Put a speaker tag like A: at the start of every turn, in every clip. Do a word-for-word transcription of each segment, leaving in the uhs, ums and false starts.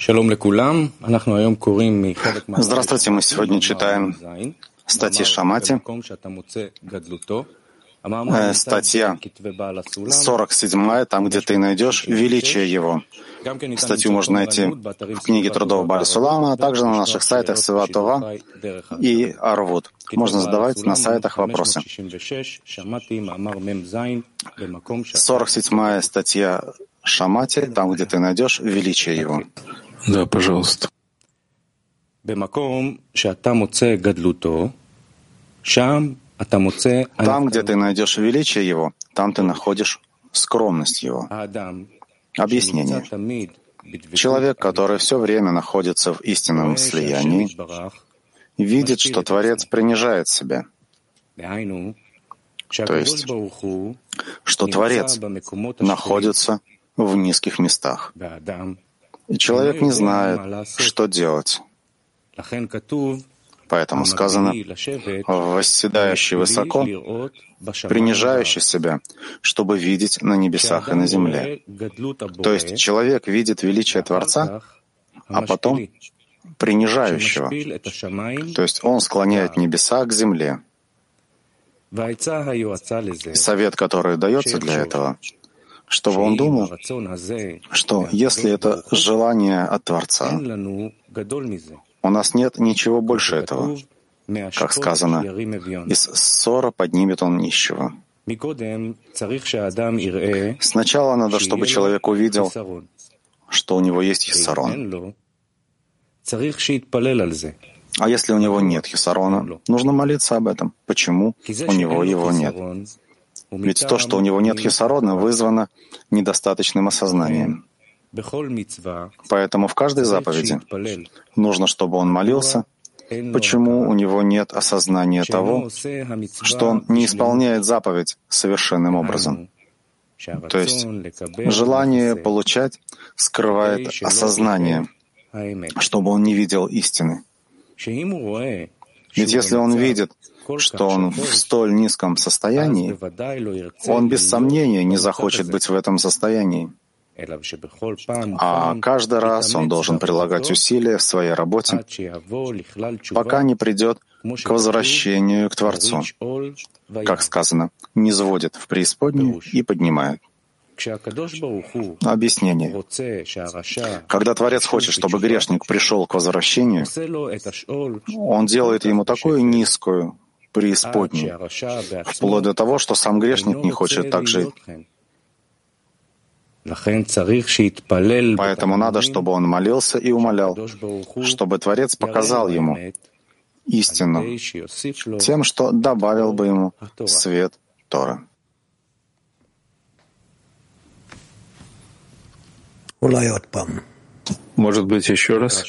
A: Здравствуйте, мы сегодня читаем статьи Шамати. Э, статья сорок седьмая, там, где ты найдешь величие его. Статью можно найти в книге трудов Бааля Сулама, а также на наших сайтах Севатова и Арвуд. Можно задавать на сайтах вопросы. сорок седьмая статья Шамати, там, где ты найдешь величие его.
B: Да, пожалуйста.
A: Там, где ты найдешь величие его, там ты находишь скромность его. Объяснение. Человек, который все время находится в истинном слиянии, видит, что Творец принижает себя. То есть, что Творец находится в низких местах. И человек не знает, что делать. Поэтому сказано, восседающий высоко, принижающий себя, чтобы видеть на небесах и на земле. То есть человек видит величие Творца, а потом принижающего. То есть он склоняет небеса к земле. И совет, который дается для этого, чтобы он думал, что если это желание от Творца, у нас нет ничего больше этого. Как сказано, из ссора поднимет он нищего. Сначала надо, чтобы человек увидел, что у него есть хиссарон. А если у него нет хиссарона, нужно молиться об этом. Почему у него его нет? Ведь то, что у него нет хиссарона, вызвано недостаточным осознанием. Поэтому в каждой заповеди нужно, чтобы он молился, почему у него нет осознания того, что он не исполняет заповедь совершенным образом. То есть желание получать скрывает осознание, чтобы он не видел истины. Ведь если он видит, что он в столь низком состоянии, он без сомнения не захочет быть в этом состоянии. А каждый раз он должен прилагать усилия в своей работе, пока не придет к возвращению к Творцу. Как сказано, не сводит в преисподнюю и поднимает. Объяснение. Когда Творец хочет, чтобы грешник пришел к возвращению, он делает ему такую низкую преисподнюю, вплоть до того, что сам грешник не хочет так жить. Поэтому надо, чтобы он молился и умолял, чтобы Творец показал ему истину тем, что добавил бы ему свет Торы.
B: Может быть, еще раз?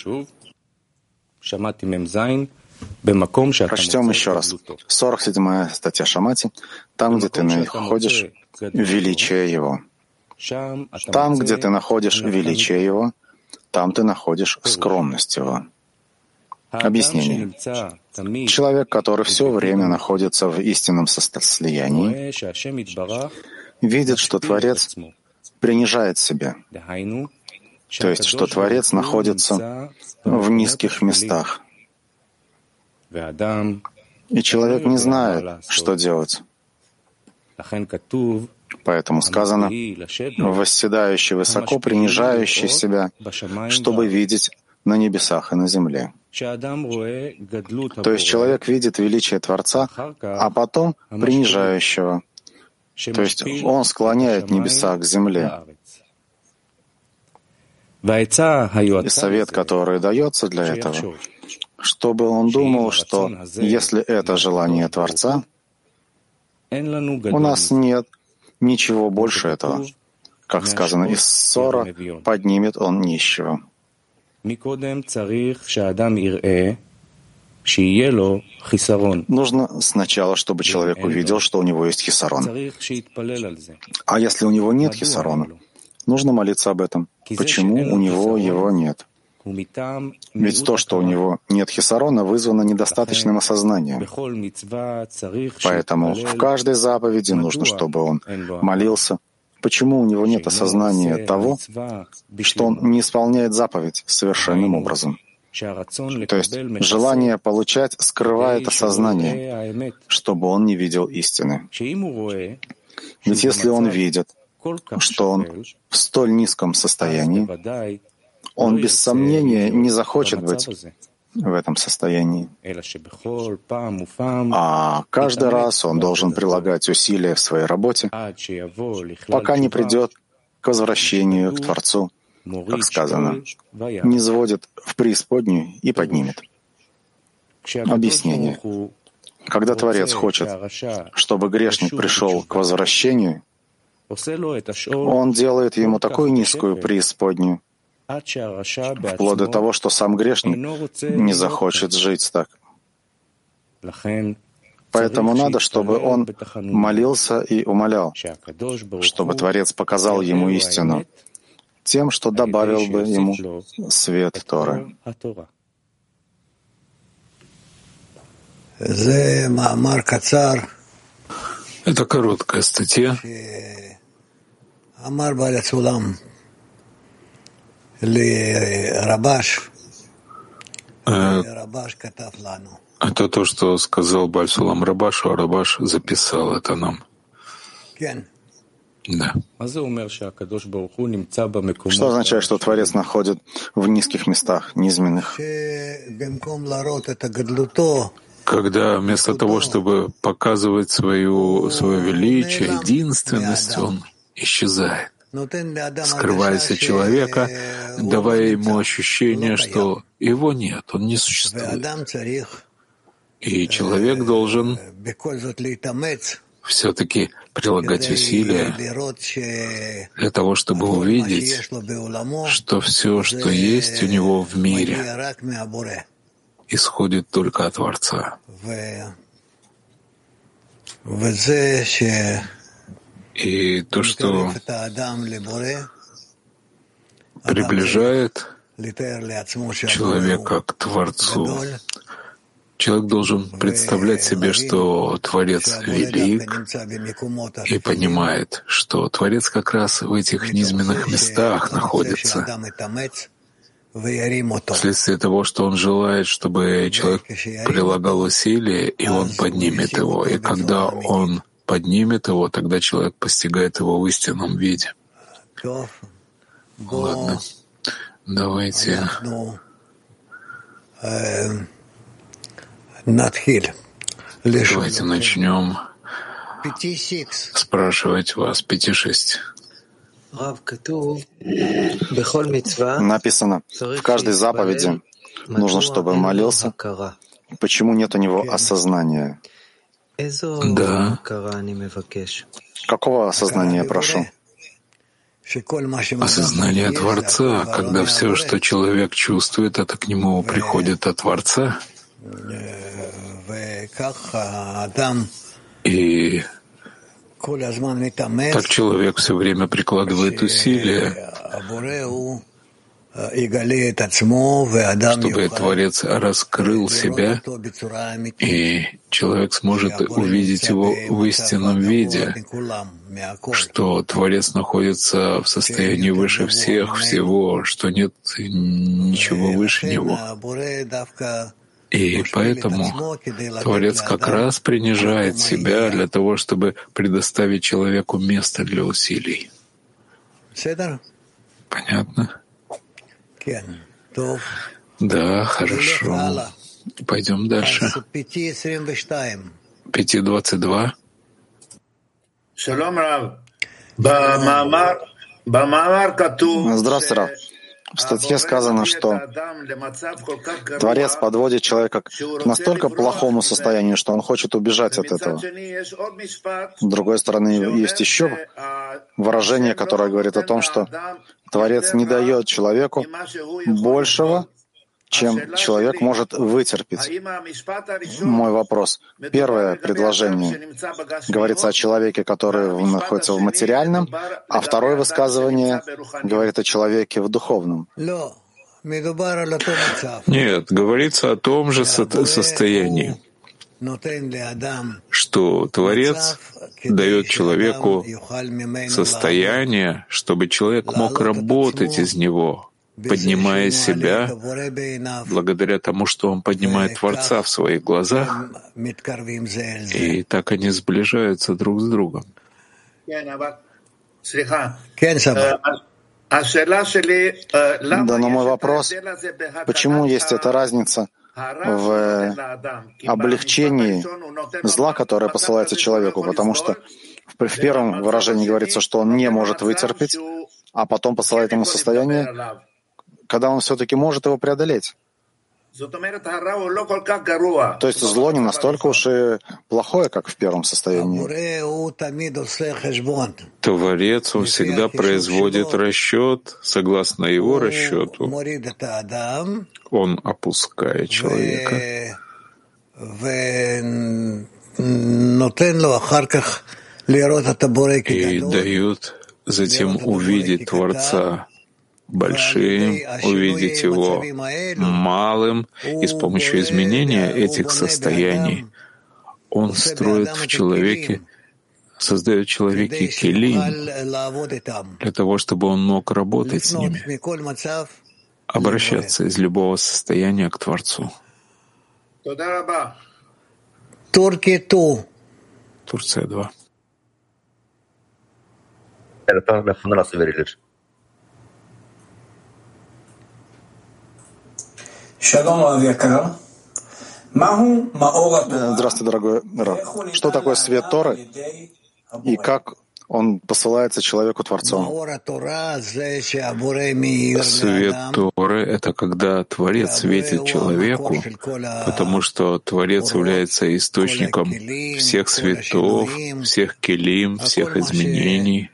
A: Прочтем еще раз. сорок седьмая статья Шамати. Там, где ты находишь величие его. Там, где ты находишь величие его, там ты находишь скромность его. Объяснение. Человек, который все время находится в истинном слиянии, видит, что Творец принижает себя. То есть, что Творец находится в низких местах. И человек не знает, что делать. Поэтому сказано, восседающий высоко, принижающий себя, чтобы видеть на небесах и на земле. То есть человек видит величие Творца, а потом принижающего. То есть он склоняет небеса к земле. И совет, который дается для этого, чтобы он думал, что если это желание Творца, у нас нет ничего больше этого. Как сказано, из ссора поднимет он нищего. Нужно сначала, чтобы человек увидел, что у него есть хиссарон. А если у него нет хиссарона, нужно молиться об этом. Почему у него его нет? Ведь то, что у него нет хиссарона, вызвано недостаточным осознанием. Поэтому в каждой заповеди нужно, чтобы он молился. Почему у него нет осознания того, что он не исполняет заповедь совершенным образом? То есть желание получать скрывает осознание, чтобы он не видел истины. Ведь если он видит, что он в столь низком состоянии, он без сомнения не захочет быть в этом состоянии. А каждый раз он должен прилагать усилия в своей работе, пока не придет к возвращению к Творцу, как сказано, не сводит в преисподнюю и поднимет. Объяснение. Когда Творец хочет, чтобы грешник пришел к возвращению, он делает ему такую низкую преисподнюю, вплоть до того, что сам грешник не захочет жить так. Поэтому надо, чтобы он молился и умолял, чтобы Творец показал ему истину тем, что добавил бы ему свет Торы.
B: Это короткая статья. Это то, что сказал Бааль Сулам Рабашу, а Рабаш записал это нам. Да.
A: Что означает, что Творец находит в низких местах, низменных?
B: Когда вместо того, чтобы показывать свою, свое величие, единственность, он исчезает, скрываясь от человека, давая ему ощущение, что его нет, он не существует. И человек должен все-таки прилагать усилия для того, чтобы увидеть, что все, что есть у него в мире, исходит только от Творца. И то, что приближает человека к Творцу, человек должен представлять себе, что Творец велик, и понимает, что Творец как раз в этих низменных местах находится, вследствие того, что он желает, чтобы человек прилагал усилия, и он поднимет его. И когда он поднимет его, тогда человек постигает его в истинном виде. Ладно, давайте Давайте начнем спрашивать вас. Пяти-шесть.
A: Написано, в каждой заповеди нужно, чтобы молился. Почему нет у него осознания?
B: Да.
A: Какого осознания прошу?
B: Осознание Творца, когда все, что человек чувствует, это к нему приходит от Творца. И так человек все время прикладывает усилия, чтобы Творец раскрыл себя, и человек сможет увидеть его в истинном виде, что Творец находится в состоянии выше всех, всего, что нет ничего выше него. И поэтому Творец как раз принижает себя для того, чтобы предоставить человеку место для усилий. Понятно? Да, хорошо. Пойдем дальше. пять двадцать два.
A: Здравствуйте, Рав. В статье сказано, что Творец подводит человека к настолько плохому состоянию, что он хочет убежать от этого. С другой стороны, есть еще выражение, которое говорит о том, что Творец не дает человеку большего, чем человек может вытерпеть. Мой вопрос. Первое предложение говорится о человеке, который находится в материальном, а второе высказывание говорит о человеке в духовном.
B: Нет, говорится о том же состоянии. что Творец дает человеку состояние, чтобы человек мог работать из него, поднимая себя благодаря тому, что он поднимает Творца в своих глазах, и так они сближаются друг с другом.
A: Да, но мой вопрос, почему есть эта разница в облегчении зла, которое посылается человеку, потому что в первом выражении говорится, что он не может вытерпеть, а потом посылает ему состояние, когда он все-таки может его преодолеть. То есть зло не настолько уж и плохое, как в первом состоянии.
B: Творец, он всегда производит расчет, согласно его расчету. Он опускает человека и дает затем увидеть Творца большим, увидеть его малым, и с помощью изменения этих состояний он строит в человеке, создает в человеке келим для того, чтобы он мог работать с ними, обращаться из любого состояния к Творцу. Турция два.
A: Здравствуйте, дорогой Рав. Что такое свет Торы и как он посылается человеку Творцом?
B: Свет Торы — это когда Творец светит человеку, потому что Творец является источником всех светов, всех келим, всех изменений.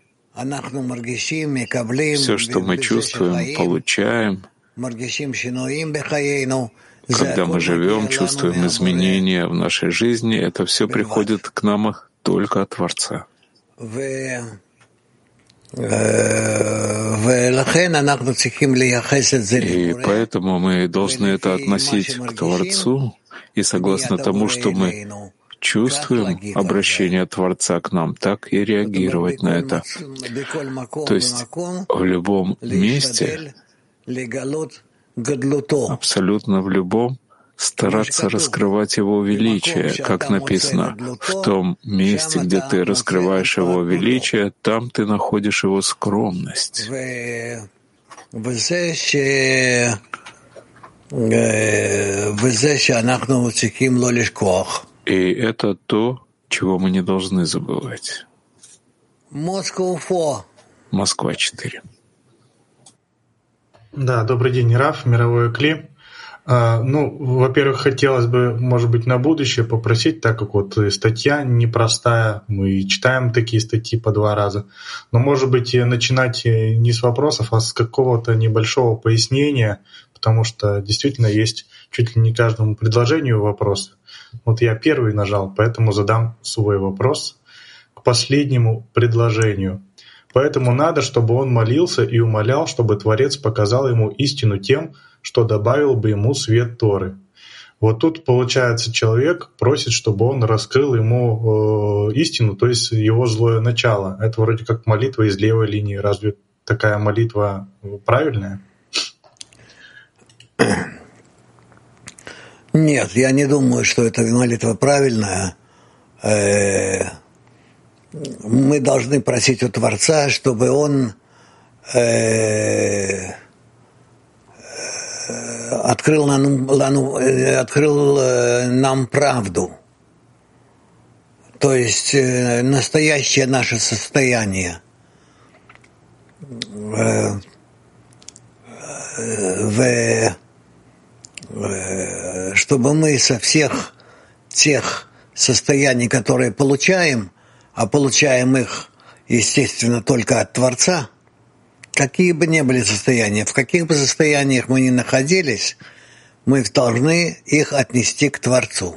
B: Все, что мы чувствуем, получаем, когда мы живем, чувствуем изменения в нашей жизни, это все приходит к нам только от Творца. И поэтому мы должны это относить к Творцу, и согласно тому, что мы чувствуем обращение Творца к нам, так и реагировать на это. То есть в любом месте, абсолютно в любом, стараться раскрывать Его величие, как написано, в том месте, где ты раскрываешь Его величие, там ты находишь Его скромность. И это то, чего мы не должны забывать. Москва четыре.
C: Да, добрый день, Раф, мировой Кли. А, ну, во-первых, хотелось бы, может быть, на будущее попросить, так как вот статья непростая, мы читаем такие статьи по два раза, но, может быть, начинать не с вопросов, а с какого-то небольшого пояснения, потому что действительно есть чуть ли не каждому предложению вопрос. Вот я первый нажал, поэтому задам свой вопрос к последнему предложению. Поэтому надо, чтобы он молился и умолял, чтобы Творец показал ему истину тем, что добавил бы ему свет Торы. Вот тут, получается, человек просит, чтобы он раскрыл ему э, истину, то есть его злое начало. Это вроде как молитва из левой линии. Разве такая молитва правильная?
D: Нет, я не думаю, что эта молитва правильная. Мы должны просить у Творца, чтобы Он э, открыл, нам, открыл нам правду, то есть настоящее наше состояние. В, чтобы мы со всех тех состояний, которые получаем, а получаем их, естественно, только от Творца, какие бы ни были состояния, в каких бы состояниях мы ни находились, мы должны их отнести к Творцу.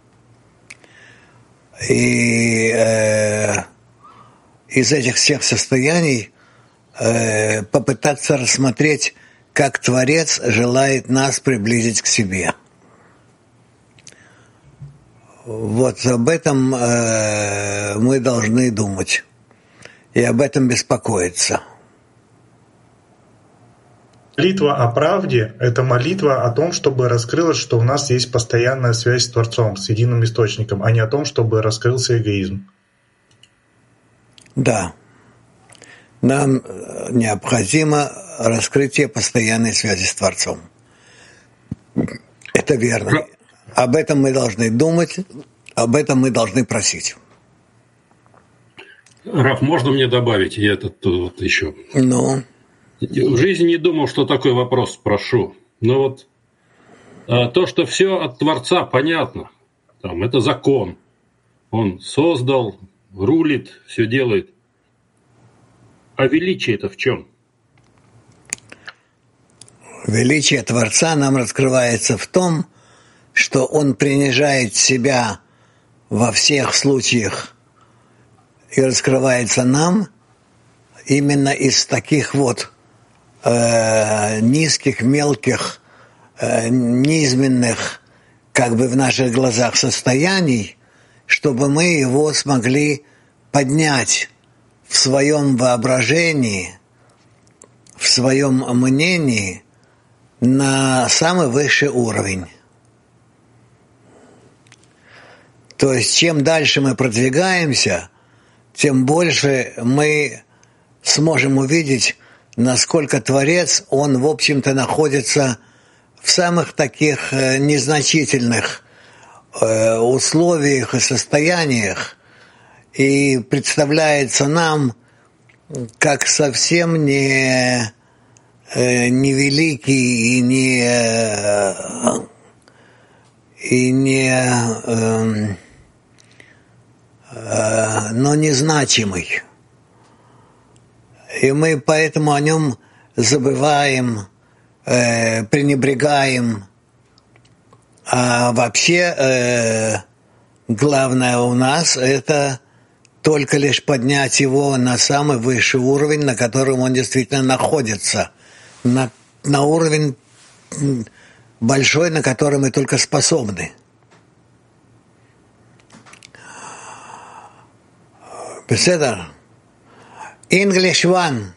D: И э, из этих всех состояний э, попытаться рассмотреть, как Творец желает нас приблизить к себе. Вот об этом э, мы должны думать и об этом беспокоиться.
C: Молитва о правде — это молитва о том, чтобы раскрылось, что у нас есть постоянная связь с Творцом, с единым источником, а не о том, чтобы раскрылся эгоизм.
D: Да. Нам необходимо раскрытие постоянной связи с Творцом. Это верно. Об этом мы должны думать, об этом мы должны просить.
E: Раф, можно мне добавить? Я этот вот еще.
D: Ну.
E: В жизни не думал, что такой вопрос спрошу. Но вот а, то, что все от Творца, понятно. Там, это закон. Он создал, рулит, все делает. А величие это в чем?
D: Величие Творца нам раскрывается в том, что Он принижает себя во всех случаях и раскрывается нам именно из таких вот э, низких, мелких, э, низменных, как бы в наших глазах состояний, чтобы мы его смогли поднять в своем воображении, в своем мнении на самый высший уровень. То есть, чем дальше мы продвигаемся, тем больше мы сможем увидеть, насколько Творец, он, в общем-то, находится в самых таких незначительных условиях и состояниях, и представляется нам как совсем не, не великий и не, и не но незначимый. И мы поэтому о нем забываем, э, пренебрегаем. А вообще э, главное у нас — это только лишь поднять его на самый высший уровень, на котором он действительно находится, на, на уровень большой, на который мы только способны. בסדר. English one.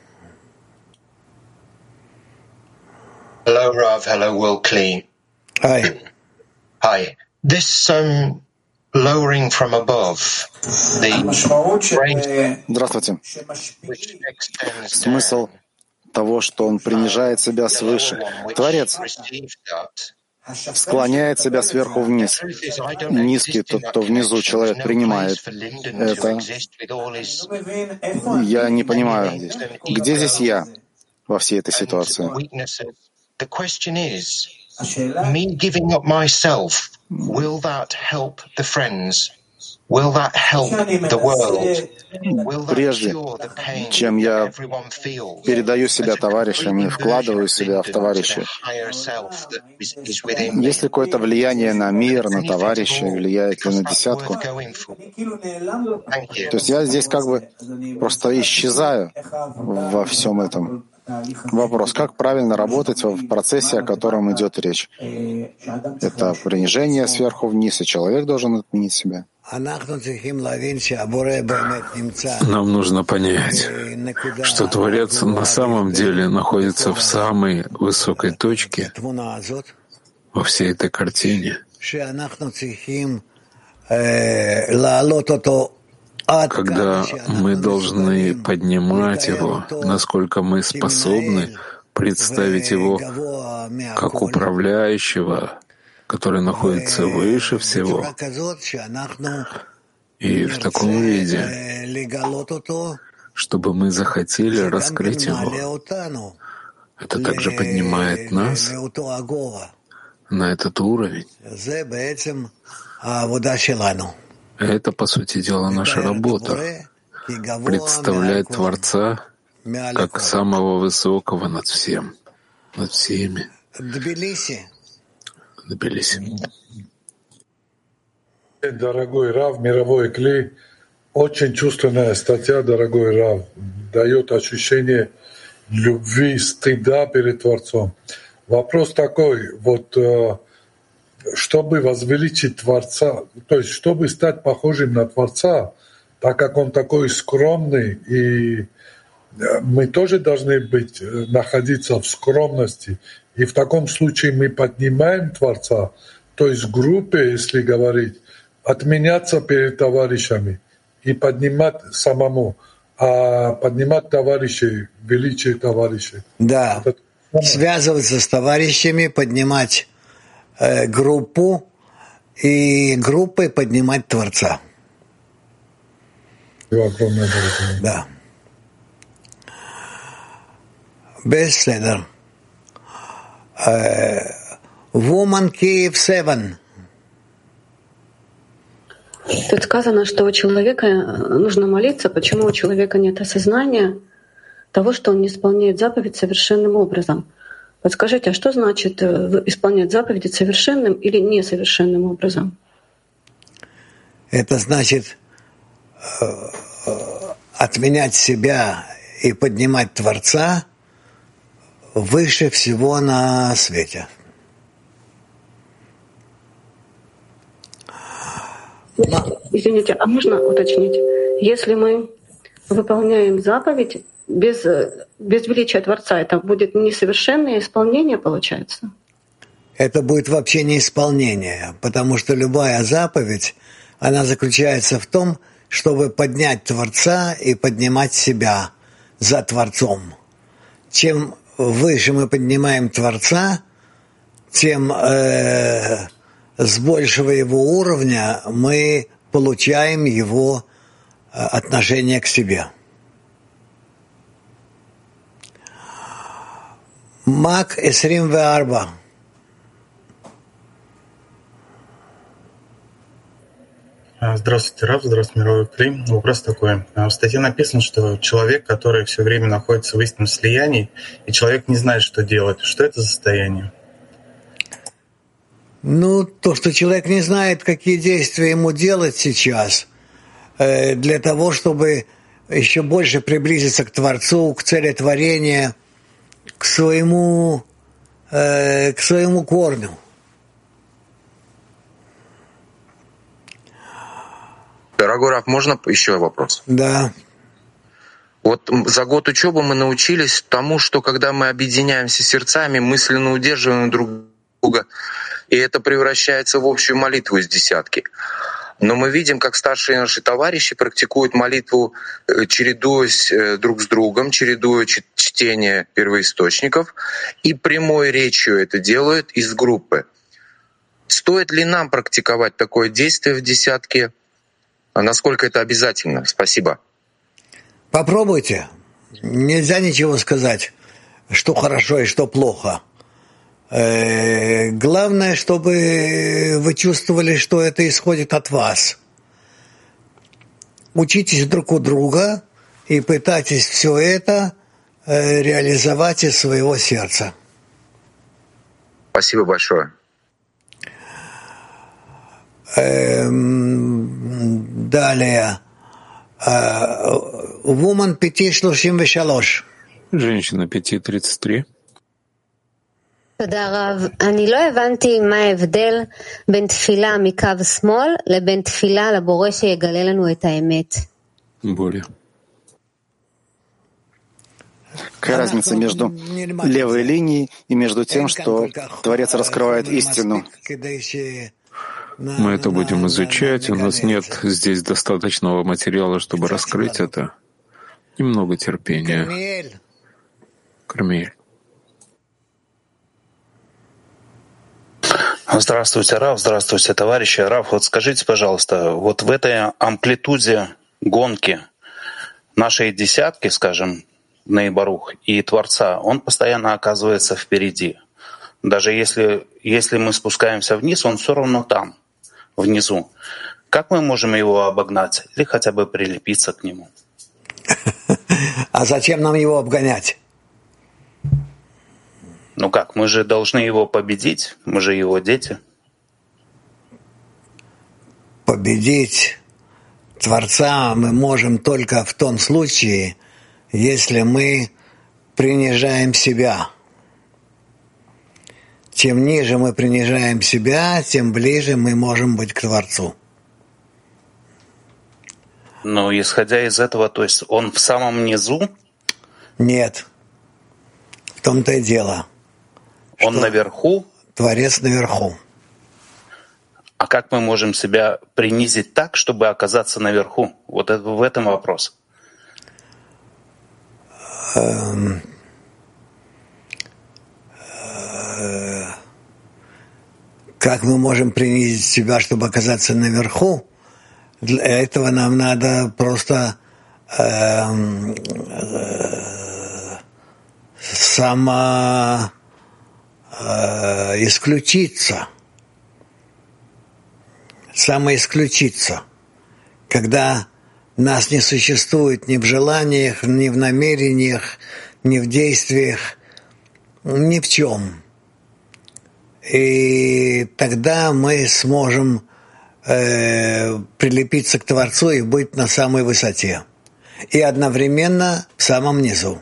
F: Hello, Rav. Hello, Will Klee.
D: Hi.
F: Hi. This um, lowering from above, the
A: Здравствуйте. Смысл того, что он принижает себя свыше. Творец склоняет себя сверху вниз. Низкий тот, кто внизу человек принимает это. Я не понимаю здесь. Где здесь я во всей этой ситуации?
F: Me giving up myself, will that help the friends? Will that help the world?
A: Прежде чем я передаю себя товарищам и вкладываю себя в товарищей, есть ли какое-то влияние на мир, на товарищей, влияет ли на десятку? То есть я здесь как бы просто исчезаю во всем этом. Вопрос, как правильно работать в процессе, о котором идет речь? Это принижение сверху вниз, и человек должен отменить себя.
B: Нам нужно понять, что Творец на самом деле находится в самой высокой точке во всей этой картине, когда мы должны поднимать его, насколько мы способны представить его как управляющего, который находится выше всего, и в таком виде, чтобы мы захотели раскрыть его. Это также поднимает нас на этот уровень. Это, по сути дела, наша работа — представлять Творца как самого высокого над всем, над всеми. Тбилиси.
G: Дорогой Рав, мировой Кли, очень чувственная статья, дорогой Рав, дает ощущение любви, стыда перед Творцом. Вопрос такой, вот чтобы возвеличить Творца, то есть чтобы стать похожим на Творца, так как Он такой скромный, и мы тоже должны быть, находиться в скромности. И в таком случае мы поднимаем Творца, то есть в группе, если говорить, отменяться перед товарищами и поднимать самому, а поднимать товарищей, величие товарищей.
D: Да, это... связываться с товарищами, поднимать э, группу и группой поднимать Творца.
G: Огромное благодарение.
D: Да. Беседер. Woman Kiev семь.
H: Тут сказано, что у человека нужно молиться. Почему у человека нет осознания того, что он не исполняет заповедь совершенным образом? Подскажите, а что значит исполнять заповеди совершенным или несовершенным образом?
D: Это значит отменять себя и поднимать Творца выше всего на свете.
H: Извините, а можно уточнить? Если мы выполняем заповедь без, без величия Творца, это будет несовершенное исполнение, получается?
D: Это будет вообще не исполнение, потому что любая заповедь, она заключается в том, чтобы поднять Творца и поднимать себя за Творцом. Чем выше мы поднимаем Творца, тем э, с большего его уровня мы получаем его э, отношение к себе. Мак Эсрим Веарба.
C: Здравствуйте, Рав, здравствуйте, мировой Кли. Вопрос такой. В статье написано, что человек, который все время находится в истинном слиянии, и человек не знает, что делать. Что это за состояние?
D: Ну, то, что человек не знает, какие действия ему делать сейчас, э, для того, чтобы еще больше приблизиться к Творцу, к цели творения, к своему, э, к своему корню.
I: Дорогой Рав, можно еще вопрос?
D: Да.
I: Вот за год учебы мы научились тому, что когда мы объединяемся сердцами, мысленно удерживаем друг друга, и это превращается в общую молитву из десятки. Но мы видим, как старшие наши товарищи практикуют молитву, чередуясь друг с другом, чередуя чтение первоисточников, и прямой речью это делают из группы. Стоит ли нам практиковать такое действие в десятке? А насколько это обязательно? Спасибо.
D: Попробуйте. Нельзя ничего сказать, что хорошо и что плохо. Э, главное, чтобы вы чувствовали, что это исходит от вас. Учитесь друг у друга и пытайтесь все это э, реализовать из своего сердца.
I: Спасибо большое.
D: Далее. Woman пять шлошим вешалош.
B: Женщина пять тридцать три.
J: תודה רב. אני לא הבנתי מה ההבדל בין תפילה מקו שמאל לבין תפילה לבורא שיגלה לנו את האמת.
B: Более.
A: Какая разница между левой линией и между тем, что Творец раскрывает истину?
B: Мы это будем изучать. У нас нет здесь достаточного материала, чтобы раскрыть это. Немного терпения. Кармель.
K: Здравствуйте, Рав, здравствуйте, товарищи. Рав, вот скажите, пожалуйста, вот в этой амплитуде гонки нашей десятки, скажем, Нейбарух и Творца, он постоянно оказывается впереди. Даже если, если мы спускаемся вниз, он все равно там, внизу. Как мы можем его обогнать или хотя бы прилепиться к нему?
D: А зачем нам его обгонять?
K: Ну как, мы же должны его победить, мы же его дети.
D: Победить Творца мы можем только в том случае, если мы принижаем себя. Чем ниже мы принижаем себя, тем ближе мы можем быть к Творцу.
K: Но исходя из этого, то есть он в самом низу?
D: Нет. В том-то и дело.
K: Он наверху?
D: Творец наверху.
K: А как мы можем себя принизить так, чтобы оказаться наверху? Вот это, в этом вопрос.
D: Эм, э, как мы можем принизить себя, чтобы оказаться наверху? Для этого нам надо просто э, э, само э, исключиться. Самоисключиться, когда нас не существует ни в желаниях, ни в намерениях, ни в действиях, ни в чем. И тогда мы сможем э, прилепиться к Творцу и быть на самой высоте. И одновременно в самом низу.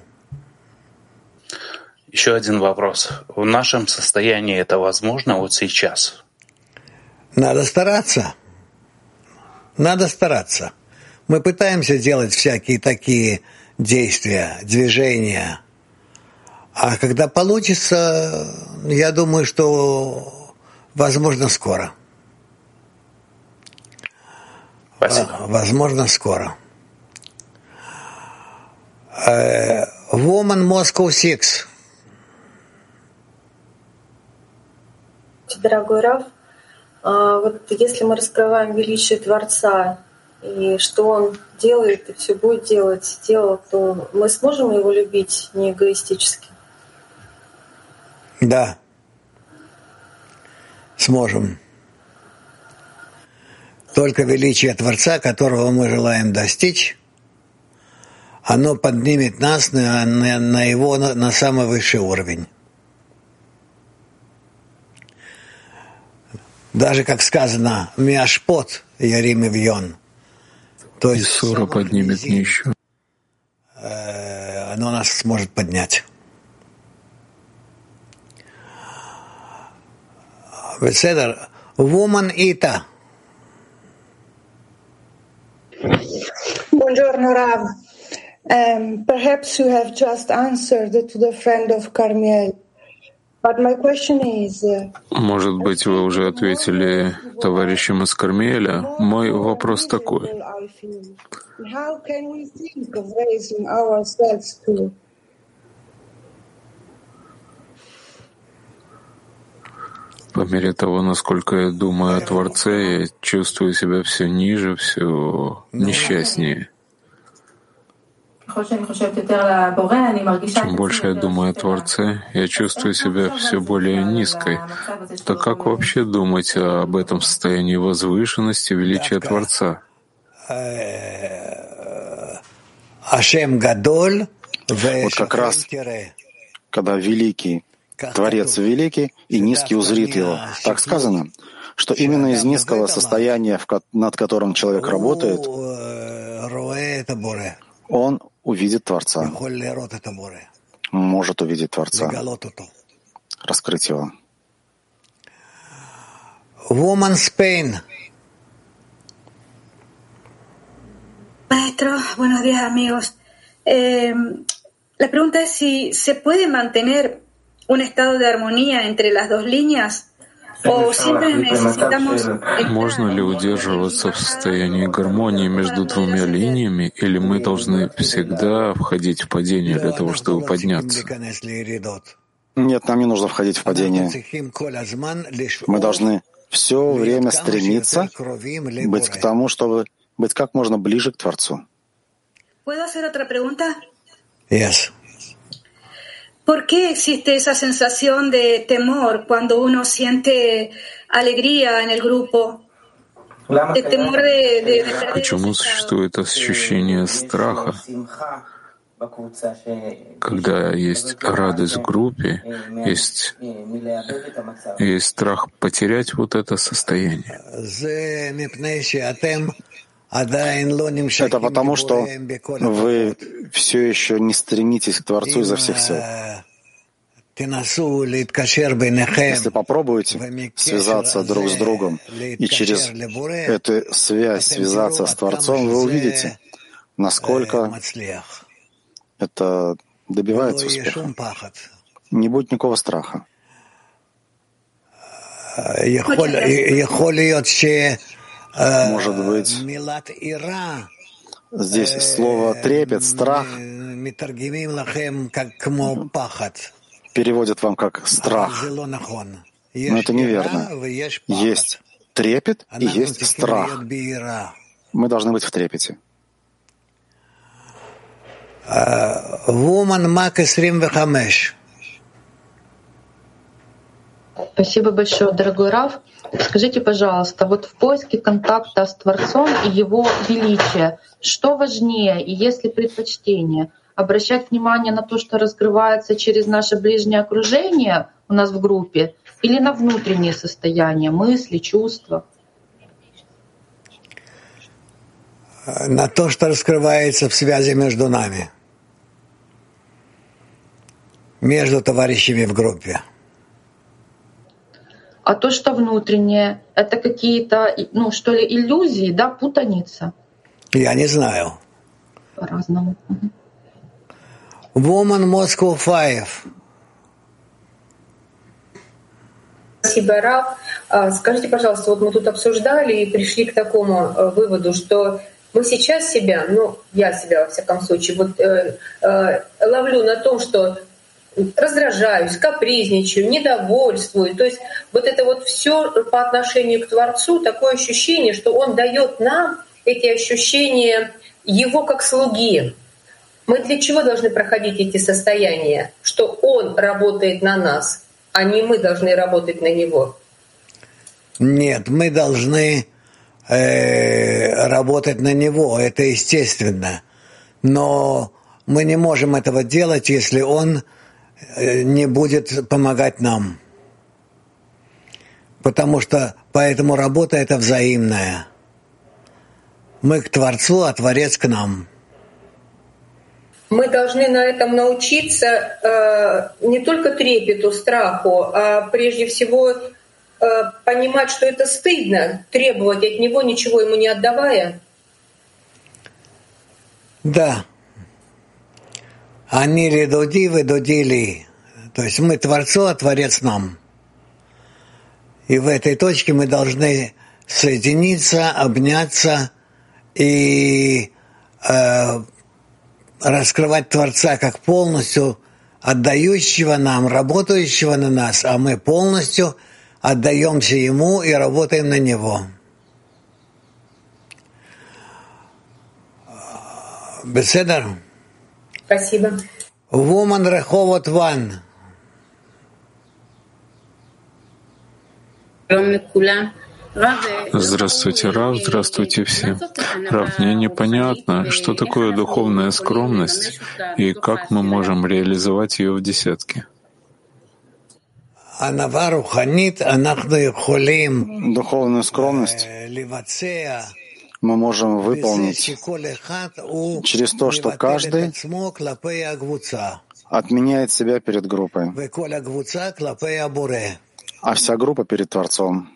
K: Еще один вопрос. В нашем состоянии это возможно вот сейчас?
D: Надо стараться. Надо стараться. Мы пытаемся делать всякие такие действия, движения. А когда получится, я думаю, что возможно скоро.
K: Спасибо.
D: Возможно скоро. Woman Moscow Six.
H: Дорогой Рав, вот если мы раскрываем величие Творца и что Он делает и все будет делать, делал, то мы сможем Его любить не эгоистически?
D: Да, сможем. Только величие Творца, которого мы желаем достичь, оно поднимет нас на, на, на его на, на самый высший уровень. Даже, как сказано, «Миашпот ярим ивьон», то есть
B: ссора поднимет нищую.
D: Э, оно нас сможет поднять. Беседер, woman Ita.
L: Buongiorno, Rav. Um, perhaps you have just answered to the friend of Carmiel. But my question is,
B: может быть, вы уже ответили товарищам из Кармиэля. Мой вопрос такой. По мере того, насколько я думаю о Творце, я чувствую себя все ниже, все несчастнее. Чем больше я думаю о Творце, я чувствую себя все более низкой. Так как вообще думать об этом состоянии возвышенности, величия Творца?
A: Вот как раз, когда великий, Творец великий, и низкий узрит его. Так сказано, что именно из низкого состояния, над которым человек работает, он увидит Творца, может увидеть Творца, раскрыть его.
D: Woman Spain.
M: Maestro, buenos días, amigos. Eh, la pregunta es si se puede mantener un estado de armonía entre las dos líneas.
B: Можно ли удерживаться в состоянии гармонии между двумя линиями, или мы должны всегда входить в падение для того, чтобы подняться?
A: Нет, нам не нужно входить в падение. Мы должны все время стремиться быть к тому, чтобы быть как можно ближе к Творцу.
D: Yes.
M: ¿Por qué existe esa sensación de temor cuando uno siente alegría en el grupo? De temor de, de, de perder.
B: Почему существует ощущение страха, когда есть радость в группе, есть, есть страх потерять вот это состояние?
A: Это потому, что вы все еще не стремитесь к Творцу изо всех сил. Если попробуете связаться друг с другом и через эту связь связаться с Творцом, вы увидите, насколько это добивается успеха. Не будет никакого страха. Может быть, здесь слово «трепет», «страх» переводят вам как «страх». Но это неверно. Есть трепет и есть страх. Мы должны быть в трепете.
N: Спасибо большое, дорогой Рав. Скажите, пожалуйста, вот в поиске контакта с Творцом и Его величия, что важнее и есть ли предпочтение? Обращать внимание на то, что раскрывается через наше ближнее окружение у нас в группе, или на внутреннее состояние, мысли, чувства?
D: На то, что раскрывается в связи между нами, между товарищами в группе.
N: А то, что внутреннее, это какие-то, ну, что ли, иллюзии, да, путаница?
D: Я не знаю.
N: По-разному.
D: Woman Moscow five.
O: Спасибо, Рав. Скажите, пожалуйста, вот мы тут обсуждали и пришли к такому выводу, что мы сейчас себя, ну, я себя, во всяком случае, вот э, э, ловлю на том, что раздражаюсь, капризничаю, недовольствую. То есть вот это вот все по отношению к Творцу, такое ощущение, что Он дает нам эти ощущения Его как слуги. Мы для чего должны проходить эти состояния? Что Он работает на нас, а не мы должны работать на Него.
D: Нет, мы должны э, работать на Него, это естественно. Но мы не можем этого делать, если Он не будет помогать нам. Потому что поэтому работа это взаимная. Мы к Творцу, а Творец к нам.
O: Мы должны на этом научиться э, не только трепету, страху, а прежде всего э, понимать, что это стыдно, требовать от Него, ничего Ему не отдавая.
D: Да. Они ли дуди, вы дудили. То есть мы Творцу, а Творец нам. И в этой точке мы должны соединиться, обняться и э, раскрывать Творца как полностью отдающего нам, работающего на нас, а мы полностью отдаемся Ему и работаем на Него. Беседер?
O: Спасибо.
D: Woman Rehovot One.
B: Здравствуйте, Рав, здравствуйте все. Рав, мне непонятно, что такое духовная скромность и как мы можем реализовать ее в десятке.
A: Духовную скромность мы можем выполнить через то, что каждый отменяет себя перед группой, а вся группа перед Творцом.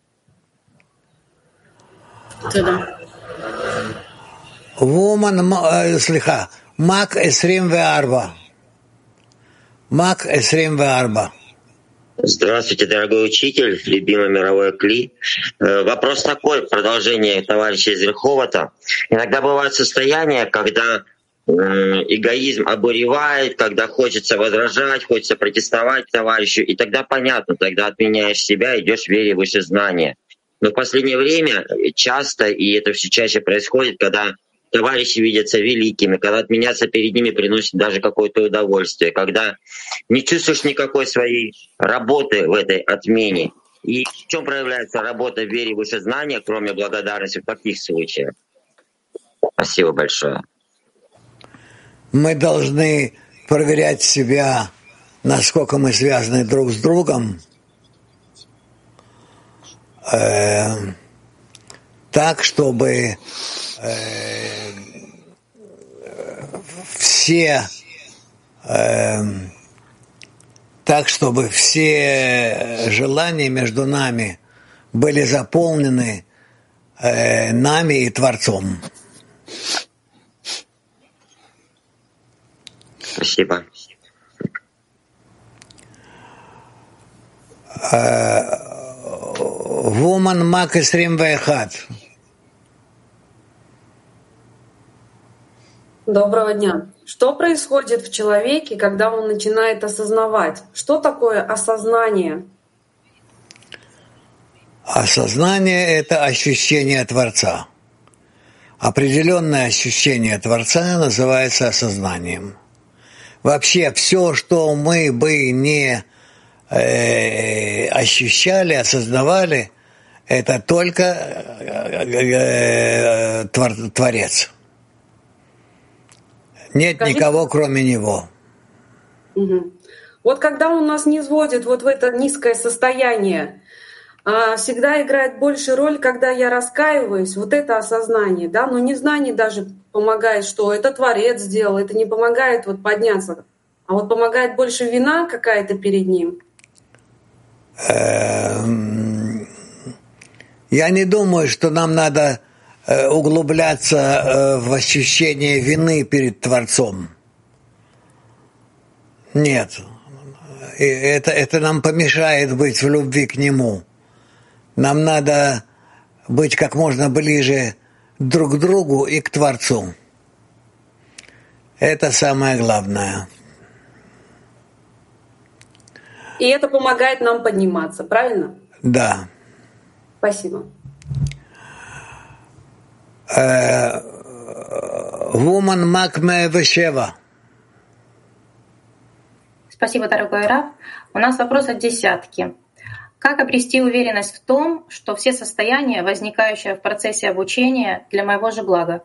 D: Woman, слиха, Мак двадцать четыре. Мак двадцать четыре.
P: Здравствуйте, дорогой учитель, любимый мировой Кли. Вопрос такой, продолжение товарища из Реховота. Иногда бывают состояния, когда эгоизм обуревает, когда хочется возражать, хочется протестовать товарищу, и тогда понятно, тогда отменяешь себя, идешь в вере выше знания. Но в последнее время часто, и это все чаще происходит, когда товарищи видятся великими, когда отменяться перед ними приносит даже какое-то удовольствие, когда не чувствуешь никакой своей работы в этой отмене. И в чем проявляется работа в вере выше знания, кроме благодарности, в каких случаях? Спасибо большое.
D: Мы должны проверять себя, насколько мы связаны друг с другом, э, так, чтобы э, все э, так, чтобы все желания между нами были заполнены э, нами и Творцом.
P: Спасибо.
D: Вуман Мак Исрим Вайхат.
H: Доброго дня. Что происходит в человеке, когда он начинает осознавать? Что такое осознание?
D: Осознание — это ощущение Творца. Определенное ощущение Творца называется осознанием. Вообще все, что мы бы не э, ощущали, осознавали, это только э, твор, Творец. Нет Скажите, никого, кроме Него.
H: Угу. Вот когда он нас не сводит вот в это низкое состояние, всегда играет большую роль, когда я раскаиваюсь, вот это осознание, да, но незнание даже помогает, что это Творец сделал, это не помогает вот подняться, а вот помогает больше вина какая-то перед ним.
D: Я не думаю, что нам надо углубляться в ощущение вины перед Творцом. Нет. Это, это нам помешает быть в любви к Нему. Нам надо быть как можно ближе друг к другу и к Творцу. Это самое главное.
H: И это помогает нам подниматься, правильно?
D: Да.
H: Спасибо.
D: Вуман Макме Вешева.
N: Спасибо, дорогой Рав. У нас вопрос от десятки. Как обрести уверенность в том, что все состояния, возникающие в процессе обучения, для моего же блага?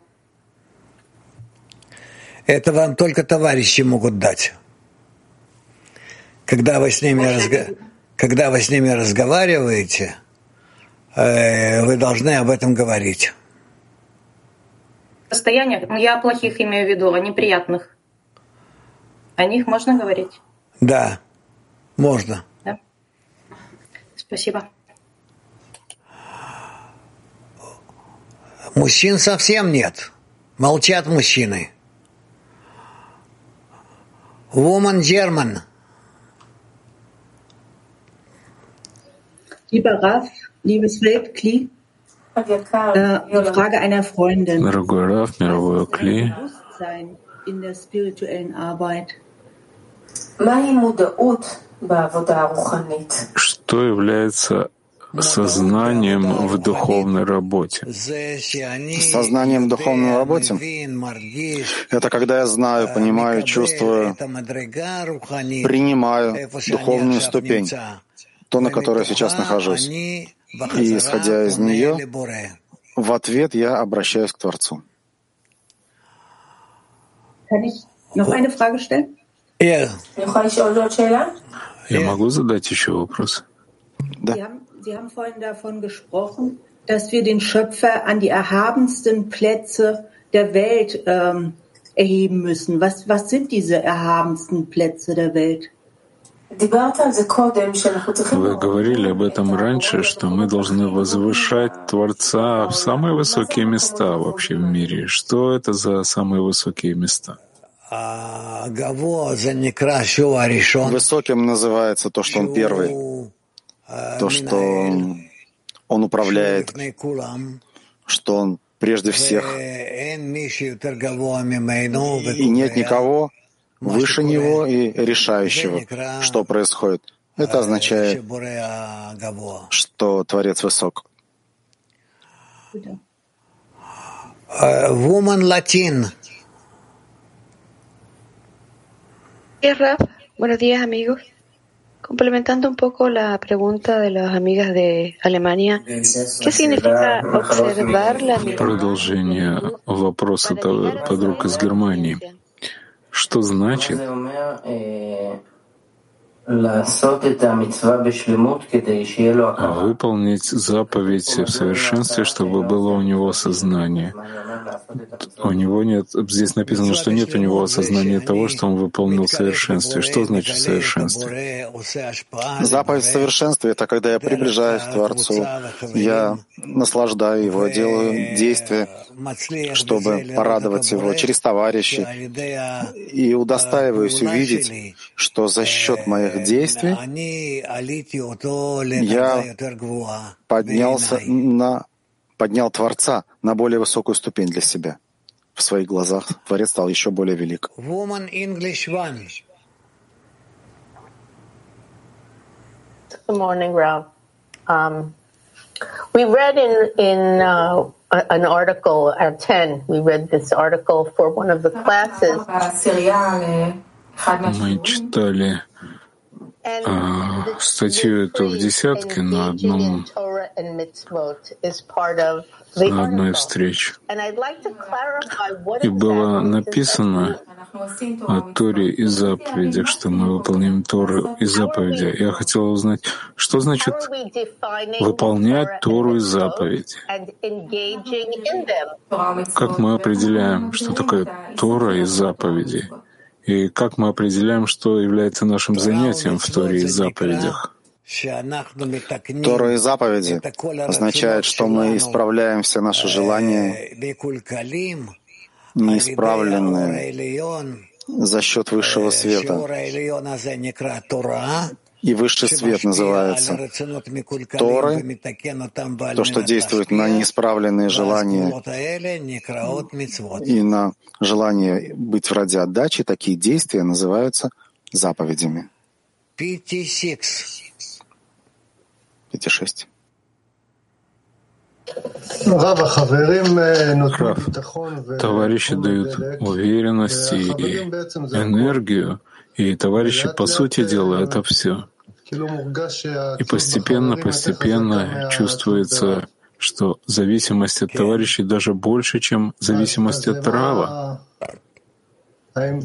D: Это вам только товарищи могут дать. Когда вы с ними, разго... Когда вы с ними разговариваете, вы должны об этом говорить.
N: Состояниях, ну, я плохих имею в виду, а неприятных. О них можно говорить?
D: Да, можно.
N: Да? Спасибо.
D: Мужчин совсем нет. Молчат мужчины. Woman German.
Q: Lieber Raf, liebes Weltkli, äh, die Frage einer Freundin.
B: Дорогой Рав, мировое Кли.
Q: In der spirituellen Arbeit.
B: Что является сознанием в духовной работе?
A: Сознанием в духовной работе — это когда я знаю, понимаю, чувствую, принимаю духовную ступень, то, на которой я сейчас нахожусь. И, исходя из нее, в ответ я обращаюсь к Творцу.
B: Я могу задать еще вопрос?
A: Да.
Q: Sie haben vorhin davon gesprochen, dass wir den Schöpfer an die erhabensten Plätze der Welt ähm, erheben müssen. Was, was sind diese erhabensten Plätze der Welt?
B: Вы говорили об этом раньше, что мы должны возвышать Творца в самые высокие места вообще в мире. Что это за самые высокие места?
A: Высоким называется то, что он первый, то, что он управляет, что он прежде всех. И нет никого выше него и решающего, что происходит. Это означает, что Творец высок.
D: Woman Latin.
R: Buenos días, amigos. Complementando un poco la pregunta de las amigas de Alemania, ¿qué significa observar la mirada?
B: Продолжение вопроса подруг из Германии. Что значит выполнить заповедь в совершенстве, чтобы было у него осознание. У него нет, здесь написано, что нет у него осознания того, что он выполнил в совершенстве. Что значит в совершенстве?
A: Заповедь в совершенстве — это когда я приближаюсь к Творцу, я наслаждаю его, делаю действия, чтобы порадовать его через товарищей, и удостаиваюсь увидеть, что за счет моих действий я поднялся на, поднял Творца на более высокую ступень для себя. В своих глазах Творец стал еще более велик.
S: Good morning, Rav. Um, we read in in uh, an article at ten. We read this article for one of the classes.
B: Мы читали а, статью эту в десятке на одном на одной встрече. И было написано о Торе и заповедях, что мы выполняем Тору и заповеди. Я хотел узнать, что значит выполнять Тору и заповеди. Как мы определяем, что такое Тора и заповеди? И как мы определяем, что является нашим занятием в Торе и заповедях?
A: Тора и заповеди означает, что мы исправляем все наши желания, неисправленные за счет высшего света. И высший свет называется Торой, то, что действует на неисправленные желания и на желание быть в ради отдачи, такие действия называются заповедями. Пяти шесть.
B: Рав, товарищи дают уверенность и энергию, и товарищи, по сути дела, это все. И постепенно, постепенно чувствуется, что зависимость от товарищей даже больше, чем зависимость от Рава. Я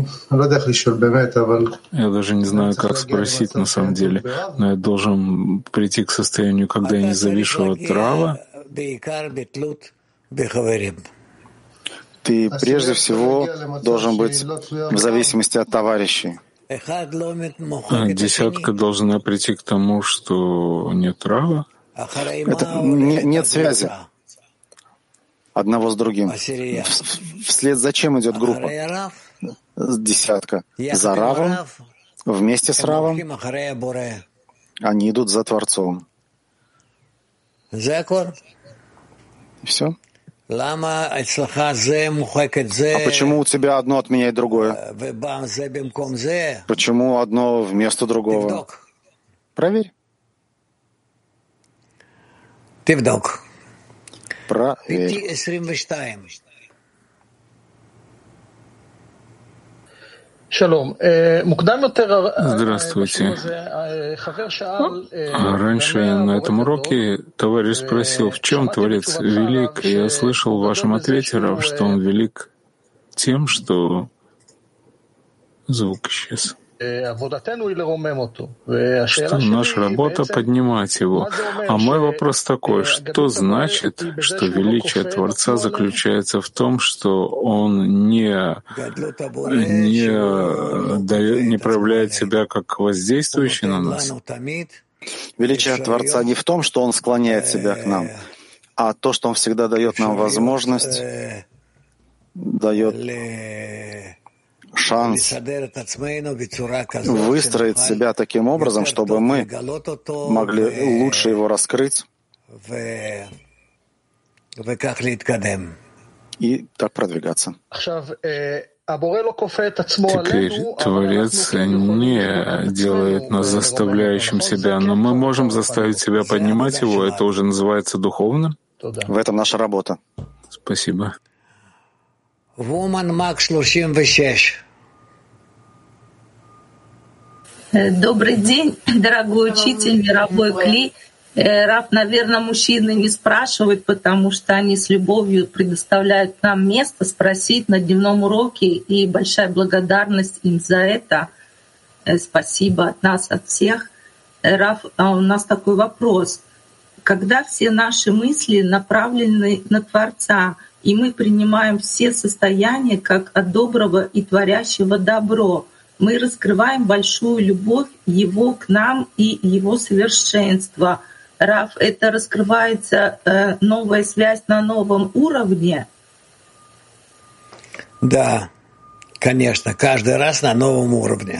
B: даже не знаю, как спросить на самом деле, но я должен прийти к состоянию, когда я не завишу от Рава.
A: Ты прежде всего должен быть в зависимости от товарищей.
B: Десятка должна прийти к тому, что нет Рава.
A: Это не, нет связи одного с другим. Вслед за чем идет группа? Десятка. За Равом, вместе с Равом, они идут за Творцом. И все. А почему у тебя одно отменяет другое? Почему одно вместо другого? Проверь. Проверь.
B: Здравствуйте. Раньше на этом уроке товарищ спросил, в чем Творец велик, и я слышал в вашем ответе, Рав, что он велик тем, что звук исчез. Что наша работа — поднимать его. А мой вопрос такой, что значит, что величие Творца заключается в том, что он не, не, дает, не проявляет себя как воздействующий на нас?
A: Величие Творца не в том, что он склоняет себя к нам, а то, что он всегда дает нам возможность, дает шанс выстроить себя таким образом, чтобы мы могли лучше его раскрыть и так продвигаться.
B: Теперь Творец не делает нас заставляющим себя, но мы можем заставить себя поднимать его. Это уже называется духовным?
A: В этом наша работа.
B: Спасибо.
T: Добрый день, дорогой учитель, мировой Кли. Рав, наверное, мужчины не спрашивают, потому что они с любовью предоставляют нам место спросить на дневном уроке, и большая благодарность им за это. Спасибо от нас, от всех. Рав, а у нас такой вопрос. Когда все наши мысли направлены на Творца, и мы принимаем все состояния как от доброго и творящего добро, мы раскрываем большую любовь Его к нам и Его совершенство. Рав, это раскрывается э, новая связь на новом уровне?
D: Да, конечно, каждый раз на новом уровне.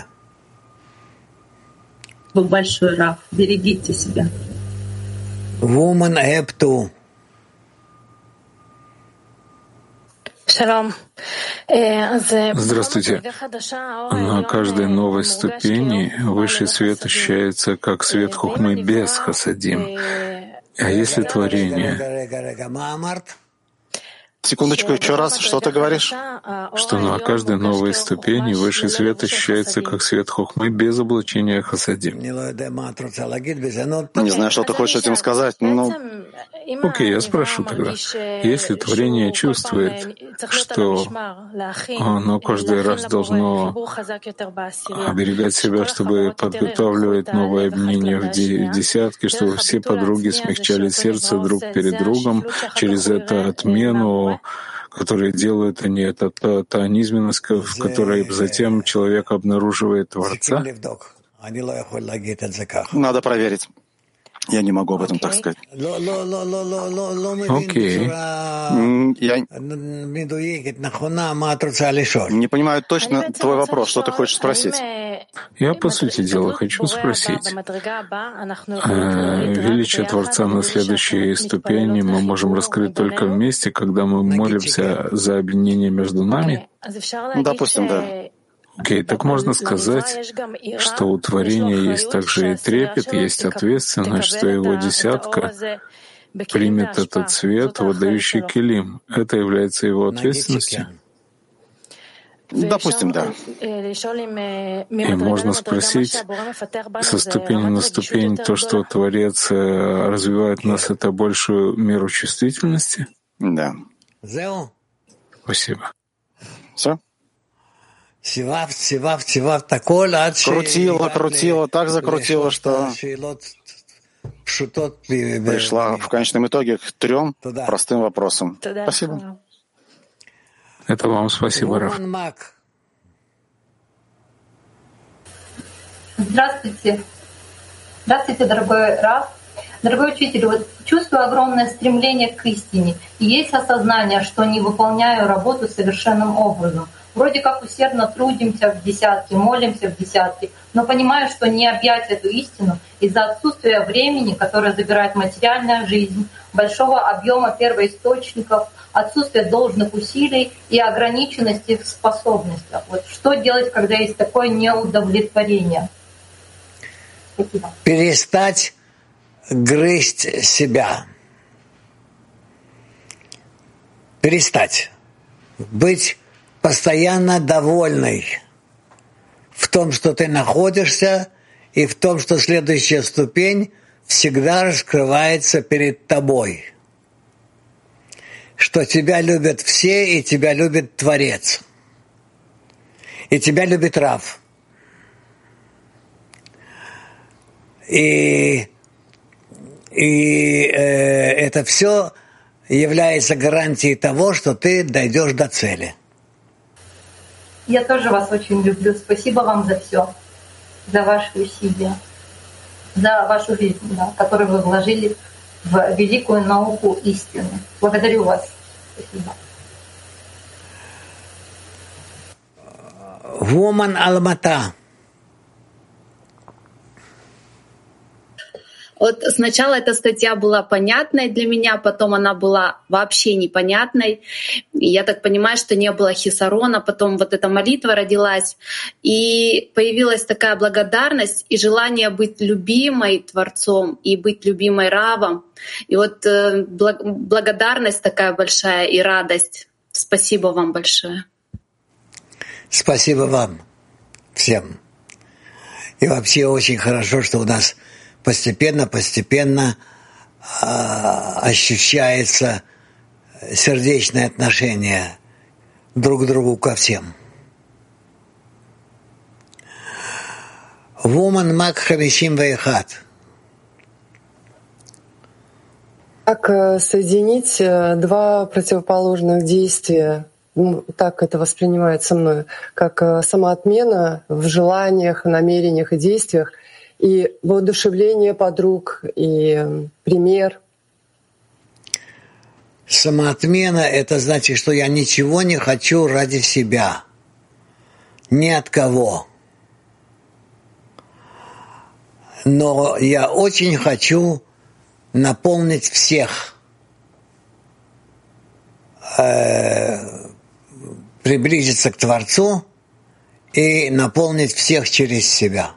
T: Спасибо большое, Рав. Берегите себя.
D: Woman have to.
B: Здравствуйте. На каждой новой ступени высший свет ощущается как свет хухмы без хасадим. А если творение...
A: Секундочку, еще раз, что ты говоришь?
B: Что на каждой новой ступени высший свет ощущается как свет хухмы без облачения хасадим.
A: Не знаю, что ты хочешь этим сказать, но...
B: Окей, я спрошу тогда. Если творение чувствует, что оно каждый раз должно оберегать себя, чтобы подготавливать новое объединение в десятки, чтобы все подруги смягчали сердце друг перед другом, через это отмену, которые делают они, это та, та низменность, в которой затем человек обнаруживает Творца?
A: Надо проверить. Я не могу об этом так сказать.
B: Окей.
A: Я не понимаю точно твой вопрос, что ты хочешь спросить.
B: Я, по сути дела, хочу спросить. Величие Творца на следующей ступени мы можем раскрыть только вместе, когда мы молимся за объединение между нами?
A: Допустим, да.
B: Окей, okay, так можно сказать, что у творения есть также и трепет, есть ответственность, что его десятка примет этот свет, выдающий килим. Это является его ответственностью?
A: Допустим, да.
B: И можно спросить, со ступени на ступень, то, что Творец развивает в нас, это большую меру чувствительности?
A: Да.
B: Спасибо.
A: Все? Крутила, крутила, так закрутила, что пришла в конечном итоге к трем простым вопросам. Спасибо.
B: Это вам спасибо, Раф.
N: Здравствуйте. Здравствуйте, дорогой Раф. Дорогой учитель, вот чувствую огромное стремление к истине. И есть осознание, что не выполняю работу совершенным образом. Вроде как усердно трудимся в десятке, молимся в десятке, но понимаю, что не объять эту истину из-за отсутствия времени, которое забирает материальная жизнь, большого объема первоисточников, отсутствия должных усилий и ограниченности в способностях. Вот что делать, когда есть такое неудовлетворение? Спасибо.
D: Перестать грызть себя. Перестать быть постоянно довольной в том, что ты находишься, и в том, что следующая ступень всегда раскрывается перед тобой. Что тебя любят все, и тебя любит Творец. И тебя любит Рав. И, и э, это все является гарантией того, что ты дойдешь до цели.
N: Я тоже вас очень люблю. Спасибо вам за все, за ваши усилия, за вашу жизнь, да, которую вы вложили в великую науку истины. Благодарю вас. Спасибо.
D: Woman Almata.
U: Вот сначала эта статья была понятной для меня, потом она была вообще непонятной. И я так понимаю, что не было хисарона, потом вот эта молитва родилась. И появилась такая благодарность и желание быть любимой Творцом и быть любимой Равом. И вот благодарность такая большая и радость. Спасибо вам большое.
D: Спасибо вам всем. И вообще очень хорошо, что у нас постепенно-постепенно э, ощущается сердечное отношение друг к другу ко всем. Woman Mag пятьдесят один.
E: Как соединить два противоположных действия? Так это воспринимается мной, как самоотмена в желаниях, намерениях и действиях, и воодушевление подруг, и пример.
D: Самоотмена — это значит, что я ничего не хочу ради себя, ни от кого. Но я очень хочу наполнить всех, э, приблизиться к Творцу и наполнить всех через себя.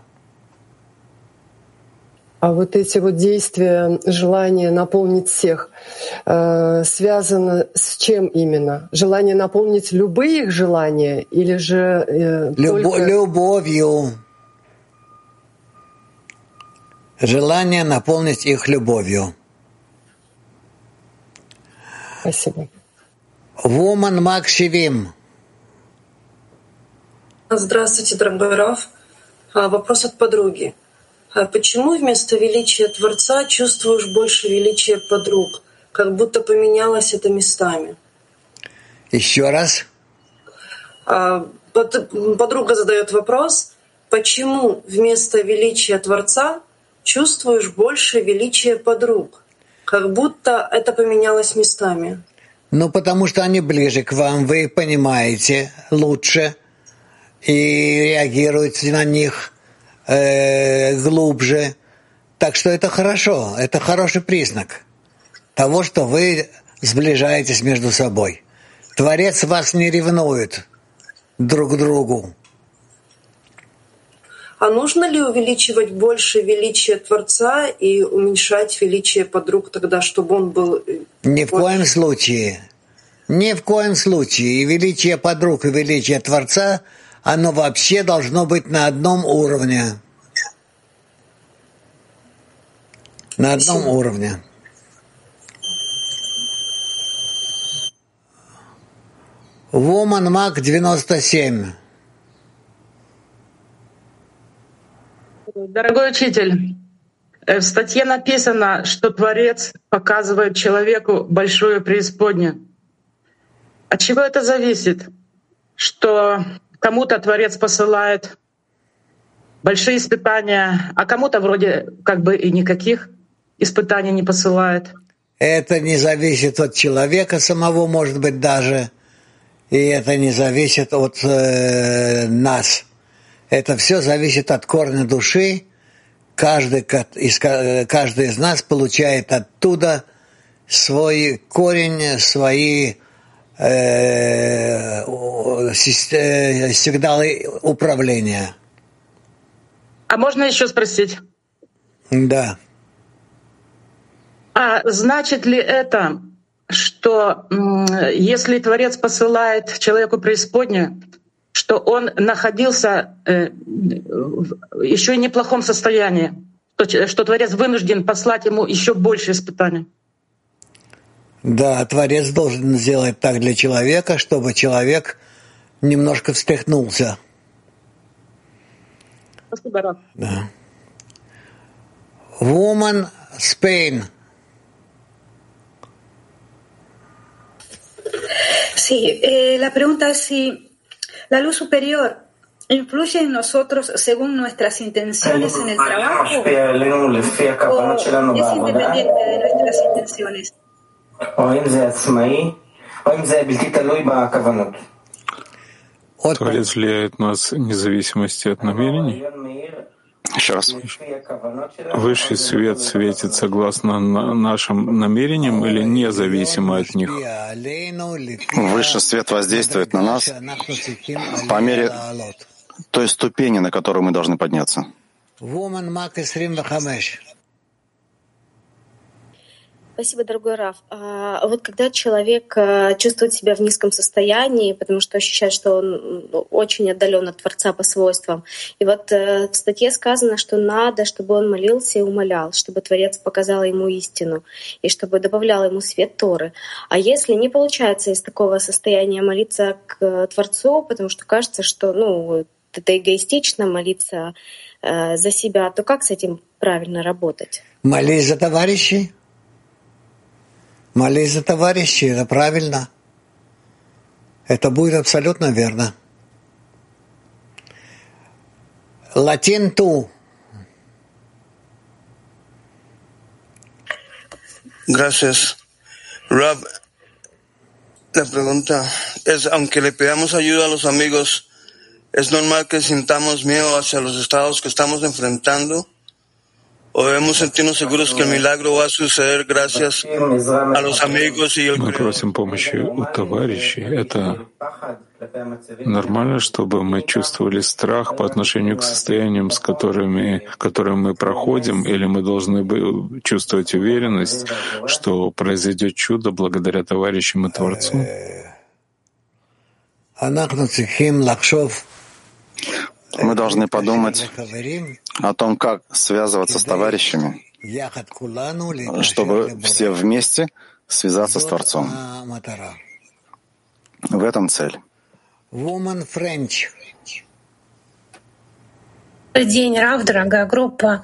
E: А вот эти вот действия, желание наполнить всех, э, связано с чем именно? Желание наполнить любые их желания или же э,
D: Любо-
E: только...
D: Любовью. Желание наполнить их любовью.
E: Спасибо.
D: Woman Mag семьдесят.
V: Здравствуйте, дорогой Рав. Вопрос от подруги. Почему вместо величия Творца чувствуешь больше величия подруг? Как будто поменялось это местами.
D: Еще раз.
V: Подруга задает вопрос. Почему вместо величия Творца чувствуешь больше величия подруг? Как будто это поменялось местами.
D: Ну, потому что они ближе к вам, вы понимаете лучше и реагируете на них э, глубже. Так что это хорошо, это хороший признак того, что вы сближаетесь между собой. Творец вас не ревнует друг к другу.
V: А нужно ли увеличивать больше величие Творца и уменьшать величие подруг тогда, чтобы он был...
D: Ни в коем случае. Ни в коем случае. И величие подруг, и величие Творца, оно вообще должно быть на одном уровне. На одном
V: Спасибо.
D: уровне. Woman Mag девяносто семь.
W: Дорогой учитель, в статье написано, что Творец показывает человеку большую преисподнюю. От чего это зависит? Что кому-то Творец посылает большие испытания, а кому-то вроде как бы и никаких испытаний не посылает.
D: Это не зависит от человека самого, может быть, даже. И это не зависит от э, нас. Это все зависит от корня души. Каждый из, каждый из нас получает оттуда свой корень, свои э, сигналы управления.
W: А можно еще спросить?
D: Да.
W: А значит ли это, что если Творец посылает человеку преисподнюю, что он находился э, в еще неплохом состоянии, что, что Творец вынужден послать ему еще больше испытаний?
D: Да, Творец должен сделать так для человека, чтобы человек немножко встряхнулся.
W: Спасибо, Рав.
D: Да. Woman Spain.
M: Sí, eh, la pregunta es si la luz superior influye en nosotros según nuestras intenciones en el trabajo o es independiente de nuestras intenciones.
B: Творец влияет на нас вне зависимости от намерений.
A: Еще раз.
B: Высший свет светит согласно нашим намерениям или независимо от них?
A: Высший свет воздействует на нас по мере той ступени, на которую мы должны подняться.
H: Спасибо, дорогой Рав. А вот когда человек чувствует себя в низком состоянии, потому что ощущает, что он очень отдален от Творца по свойствам, и вот в статье сказано, что надо, чтобы он молился и умолял, чтобы Творец показал ему истину, и чтобы добавлял ему свет Торы. А если не получается из такого состояния молиться к Творцу, потому что кажется, что ну,
R: это эгоистично молиться э, за себя, то как с этим правильно работать?
D: Молись за товарищей. Молись за товарищей, это правильно. Это будет абсолютно верно. Latín tú.
C: Gracias. Rab, la pregunta es, aunque le pidamos ayuda a los amigos, ¿es normal que sintamos miedo hacia los estados que estamos enfrentando? ¿O debemos sentirnos seguros que el milagro va a suceder gracias a los amigos y el
B: Мы просим помощи у товарищей. Это нормально, чтобы мы чувствовали страх по отношению к состояниям, с которыми, которые мы проходим, или мы должны бы чувствовать уверенность, что произойдет чудо благодаря товарищам и Творцу?
A: Мы должны подумать о том, как связываться с товарищами, чтобы все вместе связаться с Творцом. В этом цель.
F: Добрый день, Рав, дорогая группа.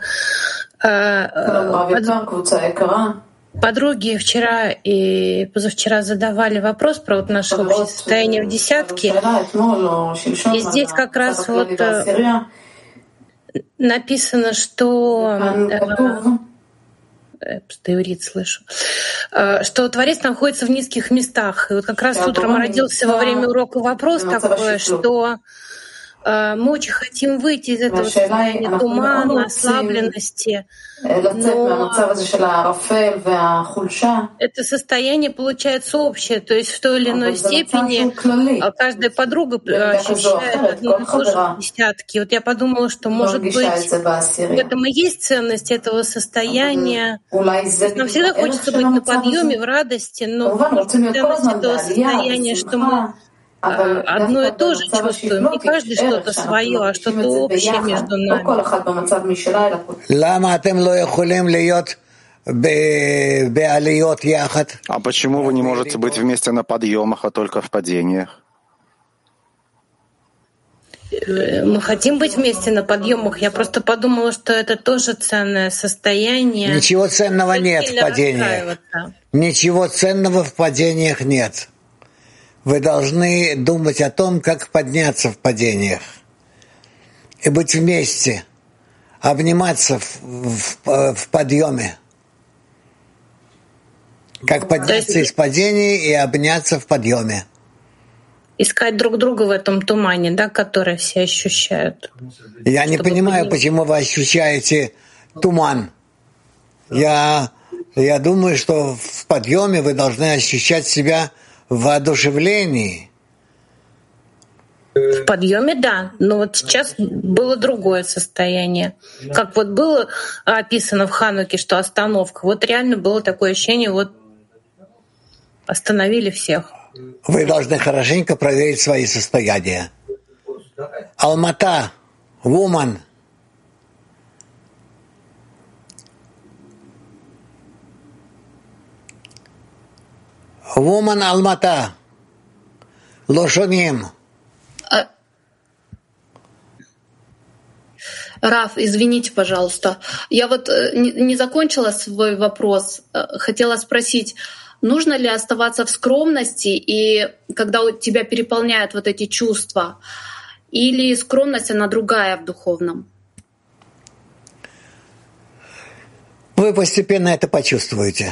F: Подруги вчера и позавчера задавали вопрос про вот наше общее состояние в десятке. И здесь как раз вот написано, что я просто иврит слышу, что Творец находится в низких местах. И вот как раз утром родился во время урока вопрос такой, что мы очень хотим выйти из этого состояния тумана, ослабленности, но это состояние получается общее, то есть в той или иной степени каждая подруга ощущает одно и то же в десятке. Вот я подумала, что, может быть, в этом и есть ценность этого состояния. Нам всегда хочется быть на подъеме, в радости, но ценность этого состояния, что мы одно и то же чувствуем, не каждый что-то свое, а что-то общее между нами.
A: А почему вы не можете быть вместе на подъемах, а только в падениях?
F: Мы хотим быть вместе на подъемах. Я просто подумала, что это тоже ценное состояние.
D: Ничего ценного нет в падениях. Ничего ценного в падениях нет. Вы должны думать о том, как подняться в падениях и быть вместе, обниматься в, в, в подъеме. Как подняться из падений и обняться в подъеме.
F: Искать друг друга в этом тумане, да, который все ощущают.
D: Я не понимаю, поднять. Почему вы ощущаете туман. Я, я думаю, что в подъеме вы должны ощущать себя в воодушевлении.
F: В подъеме, да, но вот сейчас было другое состояние. Как вот было описано в Хануке, что остановка, вот реально было такое ощущение, вот остановили всех.
D: Вы должны хорошенько проверить свои состояния. Алмата, woman. Woman Алмата. Лошоним.
U: Раф, извините, пожалуйста. Я вот не, не закончила свой вопрос. Хотела спросить, нужно ли оставаться в скромности, и когда у тебя переполняют вот эти чувства, или скромность, она другая в духовном?
D: Вы постепенно это почувствуете.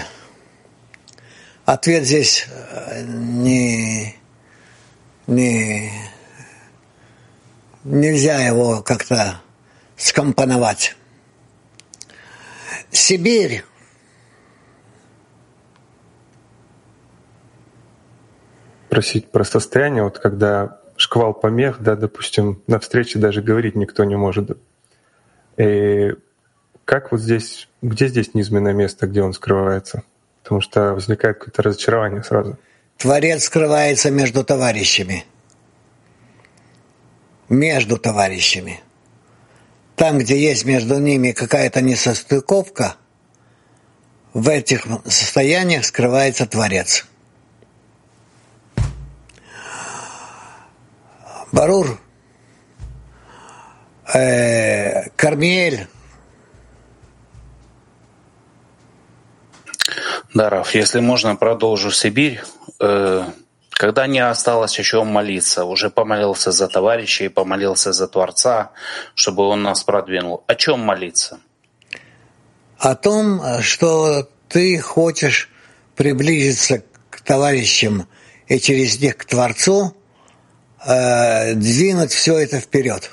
D: Ответ здесь не, не, нельзя его как-то скомпоновать. Сибирь.
G: Просить про состояние, вот когда шквал помех, да, допустим, на встрече даже говорить никто не может. И как вот здесь, где здесь низменное место, где он скрывается? Потому что возникает какое-то разочарование сразу.
D: Творец скрывается между товарищами. Между товарищами. Там, где есть между ними какая-то несостыковка, в этих состояниях скрывается Творец. Барур. э, Кармиэль.
I: Да, Раф, если можно, продолжу Сибирь. Когда не осталось еще молиться, уже помолился за товарищей, помолился за Творца, чтобы Он нас продвинул. О чем молиться?
D: О том, что ты хочешь приблизиться к товарищам и через них к Творцу, э, двинуть все это вперед.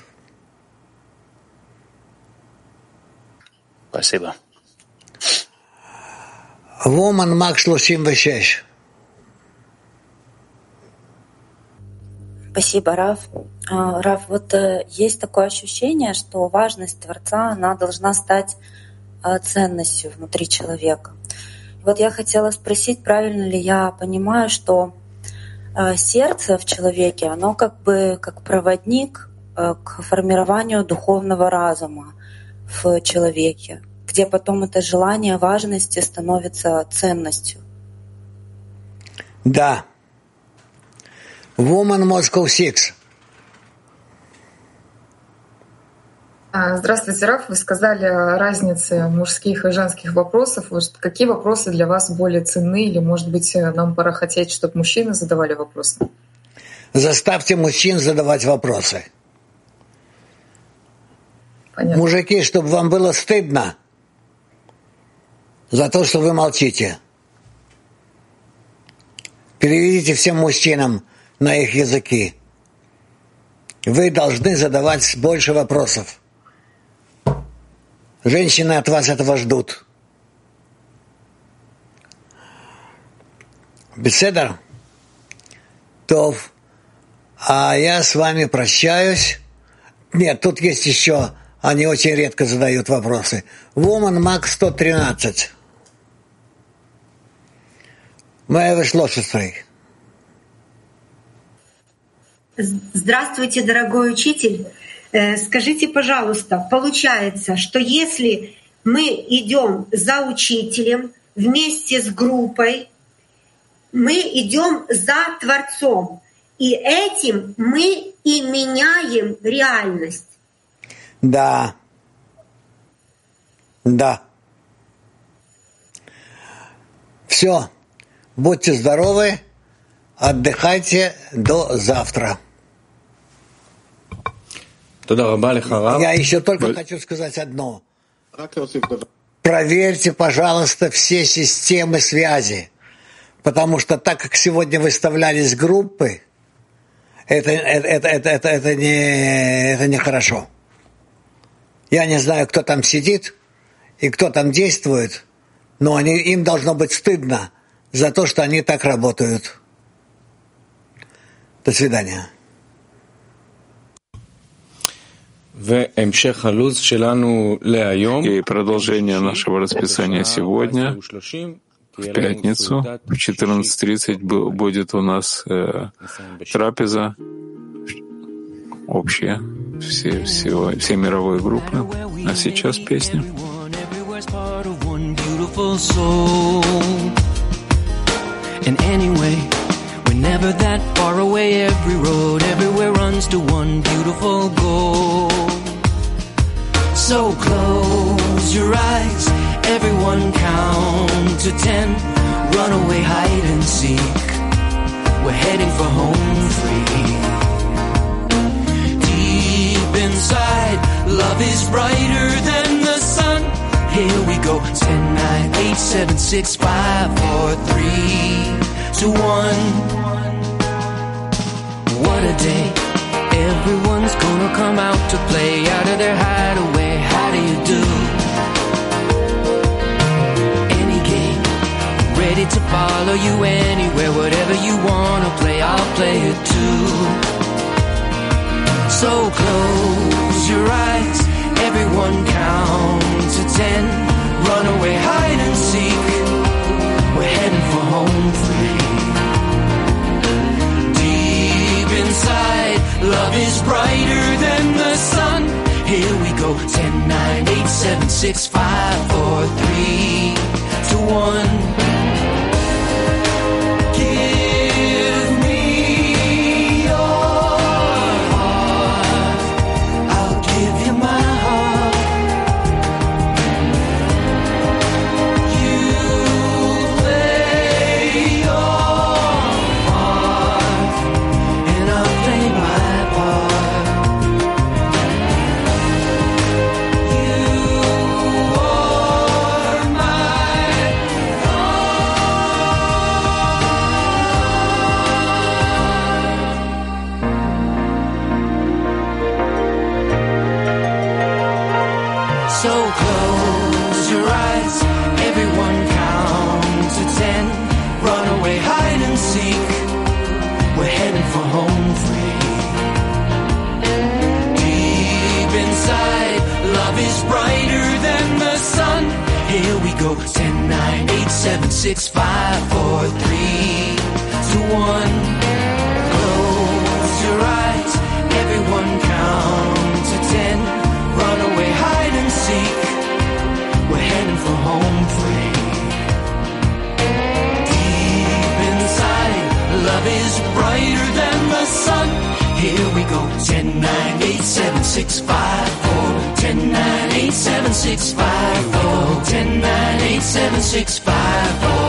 I: Спасибо.
D: Воман Мак шлушим вешеш.
J: Спасибо, Раф. Раф, вот есть такое ощущение, что важность Творца, она должна стать ценностью внутри человека. Вот я хотела спросить, правильно ли я понимаю, что сердце в человеке, оно как бы как проводник к формированию духовного разума в человеке, где потом это желание важности становится ценностью.
D: Да. Woman Moscow Six.
K: Здравствуйте, Раф. Вы сказали о разнице мужских и женских вопросов. Вот какие вопросы для вас более ценны? Или, может быть, нам пора хотеть, чтобы мужчины задавали вопросы?
D: Заставьте мужчин задавать вопросы.
K: Понятно.
D: Мужики, чтобы вам было стыдно за то, что вы молчите. Переведите всем мужчинам на их языки. Вы должны задавать больше вопросов. Женщины от вас этого ждут. Беседа? Тов. А я с вами прощаюсь. Нет, тут есть еще, они очень редко задают вопросы. Woman Max сто тринадцать. Моя вышлошестрой.
X: Здравствуйте, дорогой учитель. Скажите, пожалуйста, получается, что если мы идем за учителем вместе с группой, мы идем за Творцом, и этим мы и меняем реальность?
D: Да. Да. Все. Будьте здоровы. Отдыхайте до завтра. Я еще только хочу сказать одно. Проверьте, пожалуйста, все системы связи. Потому что так как сегодня выставлялись группы, это, это, это, это, это, не, это нехорошо. Я не знаю, кто там сидит и кто там действует, но они, им должно быть стыдно за то, что они так работают. До свидания.
B: И продолжение нашего расписания сегодня, в пятницу, в четырнадцать тридцать будет у нас э, трапеза общая, все, все, все мировые группы. А сейчас песня.
Y: Never that far away, every road everywhere runs to one beautiful goal. So close your eyes, everyone count to ten. Run away, hide and seek. We're heading for home free. Deep inside, love is brighter than the sun. Here we go, ten, nine, eight, seven, six, five, four, three, two, one. What a day, everyone's gonna come out to play out of their hideaway. How do you do? Any game, ready to follow you anywhere. Whatever you wanna play, I'll play it too. So close your eyes, everyone count to ten. Run away, hide and seek. We're heading for home free. Inside, love is brighter than the sun. Here we go, ten, nine, eight, seven, six, five, four, three, two, one. Give me your heart, I'll give you go. Ten, nine, eight, seven, six, five, four, three, two, one. Close your eyes, everyone count to ten. Run away, hide and seek. We're heading for home free. Deep inside, love is brighter than the sun. Here we go. Ten, nine, eight, seven, six, five, four. Ten, nine, eight, seven, six, five, four. Ten, nine, eight, seven, six, five, four.